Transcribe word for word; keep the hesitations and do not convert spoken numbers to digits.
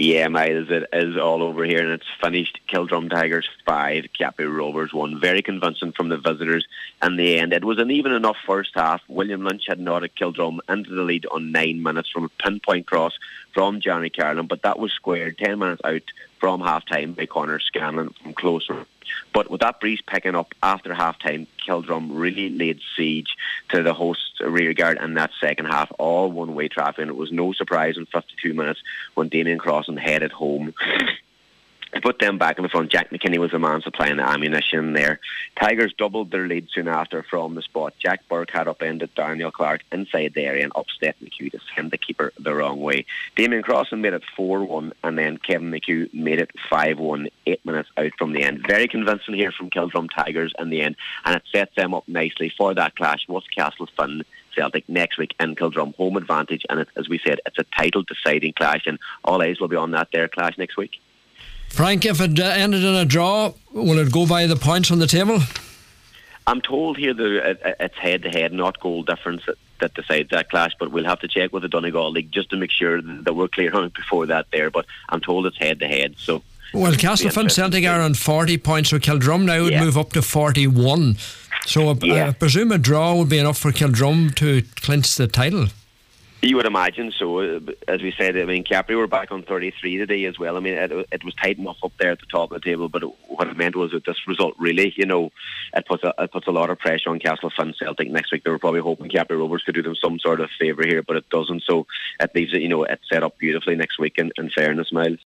Yeah, Miles, it is all over here, and it's finished. Kildrum Tigers five, Capri Rovers one. Very convincing from the visitors in the end. It was an even enough first half. William Lynch had nodded Kildrum into the lead on nine minutes from a pinpoint cross from Johnny Carlin, but that was squared ten minutes out from half-time by Connor Scanlon from closer. But with that breeze picking up after half-time, Kildrum really laid siege to the host's rearguard in that second half, all one-way traffic, and it was no surprise in fifty-two minutes when Damien Crossan headed home. To put them back in the front, Jack McKinney was the man supplying the ammunition there. Tigers doubled their lead soon after from the spot. Jack Burke had upended Daniel Clark inside the area and upset McHugh to send the keeper the wrong way. Damien Crossan made it four one, and then Kevin McHugh made it five one, eight minutes out from the end. Very convincing here from Kildrum Tigers in the end, and it sets them up nicely for that clash with Castlefin Celtic next week in Kildrum. Home advantage, and it, as we said, it's a title deciding clash, and all eyes will be on that there clash next week. Frank, if it uh, ended in a draw, will it go by the points on the table? I'm told here that it's head-to-head, not goal difference that, that decides that clash, but we'll have to check with the Donegal League just to make sure that we're clear on it before that there, but I'm told it's head-to-head. So, well, Castlefin Celtic are on forty points, so Kildrum now would yeah. move up to forty-one. So I, yeah. I presume a draw would be enough for Kildrum to clinch the title. You would imagine so. As we said, I mean, Capri were back on thirty-three today as well. I mean, it, it was tight enough up there at the top of the table, but it, what it meant was that this result really, you know, it puts a, it puts a lot of pressure on Castlefin Celtic next week. They were probably hoping Capri Rovers could do them some sort of favour here, but it doesn't. So it leaves it, you know, it's set up beautifully next week in, in fairness, Miles.